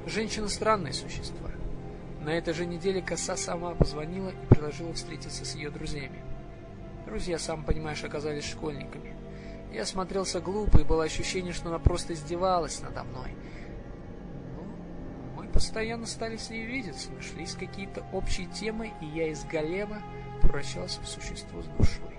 Женщины странные существа. На этой же неделе Коса сама позвонила и предложила встретиться с ее друзьями. Друзья, сам понимаешь, оказались школьниками. Я смотрелся глупо, и было ощущение, что она просто издевалась надо мной. Но мы постоянно стали с ней видеться, нашлись какие-то общие темы, и я из голема превращался в существо с душой.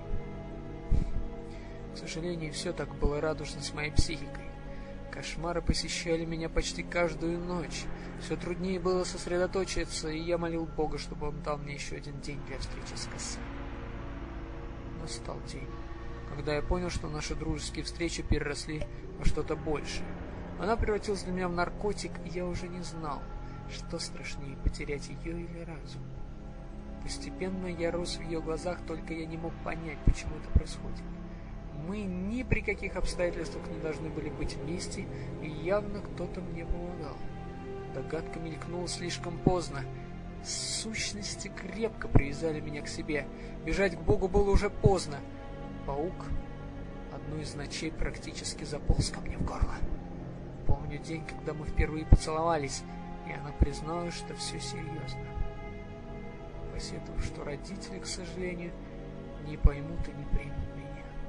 К сожалению, все так было радужно с моей психикой. Кошмары посещали меня почти каждую ночь. Все труднее было сосредоточиться, и я молил Бога, чтобы он дал мне еще один день для встречи с Коса. Настал день, когда я понял, что наши дружеские встречи переросли во что-то большее. Она превратилась для меня в наркотик, и я уже не знал, что страшнее, потерять ее или разум. Постепенно я рос в ее глазах, только я не мог понять, почему это происходит. Мы ни при каких обстоятельствах не должны были быть вместе, и явно кто-то мне помогал. Догадка мелькнула слишком поздно. Сущности крепко привязали меня к себе. Бежать к Богу было уже поздно. Паук одну из ночей практически заполз ко мне в горло. Помню день, когда мы впервые поцеловались, и она призналась, что все серьезно. Посетовав, что родители, к сожалению, не поймут и не примут меня.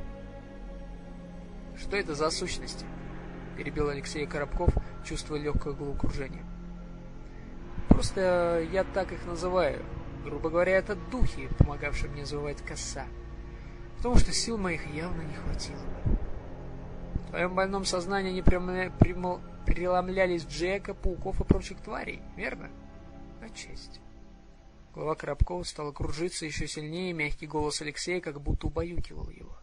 «Что это за сущности?» — перебил Алексей Коробков, чувствуя легкое головокружение. «Просто я так их называю. Грубо говоря, это духи, помогавшие мне завоевать Коса. Потому что сил моих явно не хватило бы. В твоем больном сознании они преломлялись в Джека, пауков и прочих тварей, верно?» «Отчасти». Голова Коробкова стала кружиться еще сильнее, и мягкий голос Алексея как будто убаюкивал его.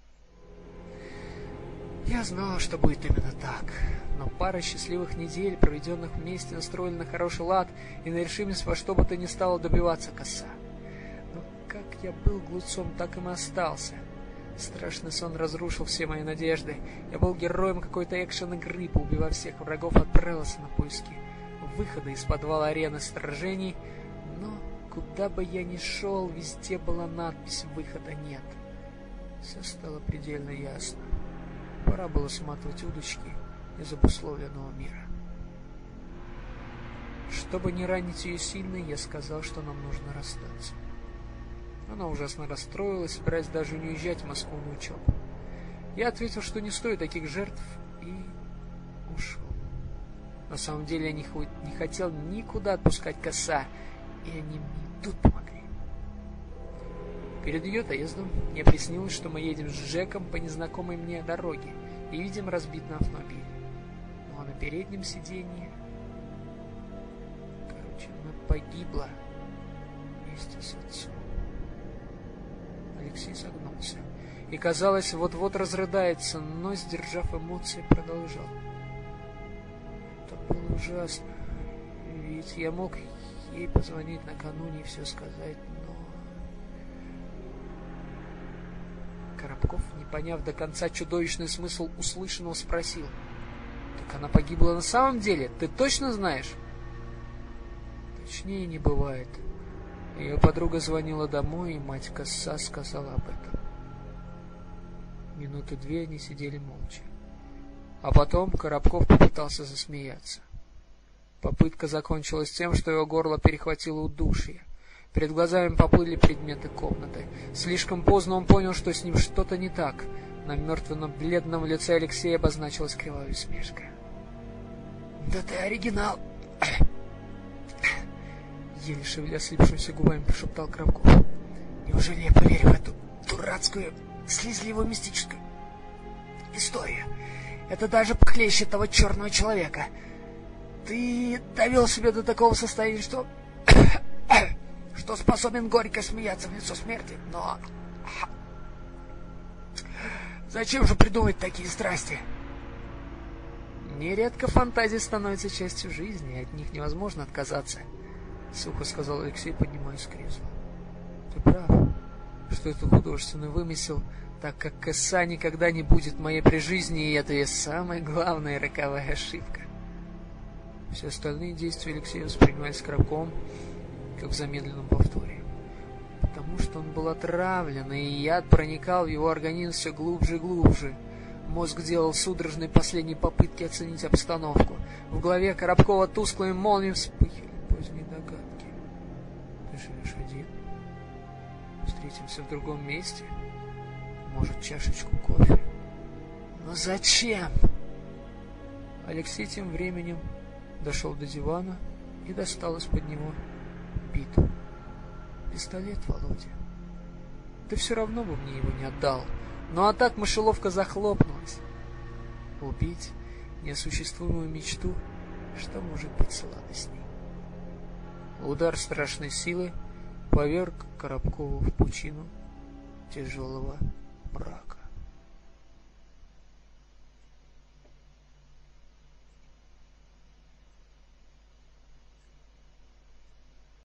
Я знал, что будет именно так, но пара счастливых недель, проведенных вместе, настроили на хороший лад и на решимость во что бы то ни стало добиваться Коса. Но как я был глупцом, так им и остался. Страшный сон разрушил все мои надежды. Я был героем какой-то экшен-игры, поубивав всех врагов, отправился на поиски выхода из подвала арены сражений, но куда бы я ни шел, везде была надпись «Выхода нет». Все стало предельно ясно. Пора было сматывать удочки из обусловленного мира. Чтобы не ранить ее сильно, я сказал, что нам нужно расстаться. Она ужасно расстроилась, собираясь даже не уезжать в Москву на учебу. Я ответил, что не стоит таких жертв, и ушел. На самом деле я не хотел никуда отпускать Коса, и они мне тут помогли. Перед ее отъездом мне приснилось, что мы едем с Джеком по незнакомой мне дороге и видим разбитый автомобиль. Ну а на переднем сиденье... она погибла вместе с отцом. Алексей согнулся и, казалось, вот-вот разрыдается, но, сдержав эмоции, продолжал. Это было ужасно, ведь я мог ей позвонить накануне и все сказать, но... Коробков, не поняв до конца чудовищный смысл услышанного, спросил. Так она погибла на самом деле? Ты точно знаешь? Точнее не бывает. Ее подруга звонила домой, и мать Коса сказала об этом. Минуты две они сидели молча. А потом Коробков попытался засмеяться. Попытка закончилась тем, что его горло перехватило удушье. Перед глазами поплыли предметы комнаты. Слишком поздно он понял, что с ним что-то не так. На мертвенно-бледном лице Алексея обозначилась кривая усмешка. «Да ты оригинал!» Еле шевеля слипшимися губами прошептал Коробков. «Неужели я поверю в эту дурацкую, слезливую, мистическую историю? Это даже похлеще того черного человека. Ты довел себя до такого состояния, что способен горько смеяться в лицо смерти, но... Зачем же придумать такие страсти?» «Нередко фантазии становятся частью жизни, и от них невозможно отказаться», — сухо сказал Алексей, поднимаясь с кресла. «Ты прав, что это художественный вымысел, так как Коса никогда не будет моей при жизни, и это и самая главная роковая ошибка». Все остальные действия Алексея воспринимались Коробковым как в замедленном повторе, потому что он был отравлен, и яд проникал в его организм все глубже и глубже. Мозг делал судорожные последние попытки оценить обстановку. В голове Коробкова тусклыми молниями вспыхивали поздние догадки. Ты живешь один? Встретимся в другом месте? Может, чашечку кофе? Но зачем? Алексей тем временем дошел до дивана и достал из-под него биту. Пистолет, Володя. Ты все равно бы мне его не отдал. Ну а так мышеловка захлопнулась. Убить неосуществимую мечту, что может быть сладостней? Удар страшной силы поверг Коробкову в пучину тяжелого мрака.